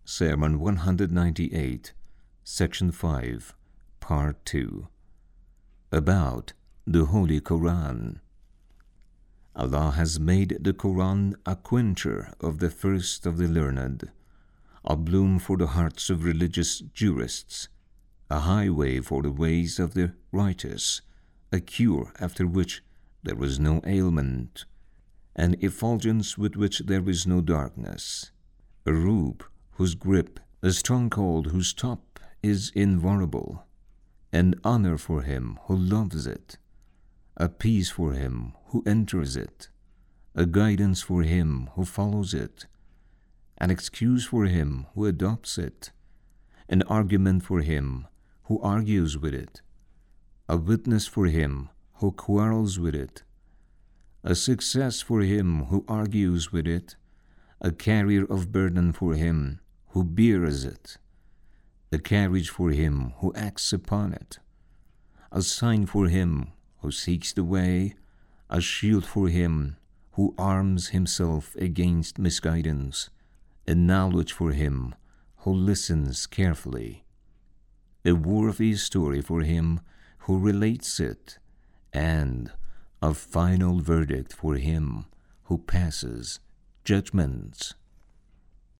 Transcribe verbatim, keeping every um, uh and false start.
Sermon one ninety-eight, Section five, Part two. About the Holy Quran. Allah has made the Quran a quencher of the thirst of the learned, a bloom for the hearts of religious jurists, a highway for the ways of the righteous, a cure after which there is no ailment, an effulgence with which there is no darkness, a rope whose grip, a stronghold whose top is invulnerable, an honor for him who loves it, a peace for him who enters it, a guidance for him who follows it, an excuse for him who adopts it, an argument for him who argues with it, a witness for him who quarrels with it, a success for him who argues with it, a carrier of burden for him who bears it, a carriage for him who acts upon it, a sign for him who seeks the way, a shield for him who arms himself against misguidance, a knowledge for him who listens carefully, a worthy story for him who relates it, and a final verdict for him who passes judgments.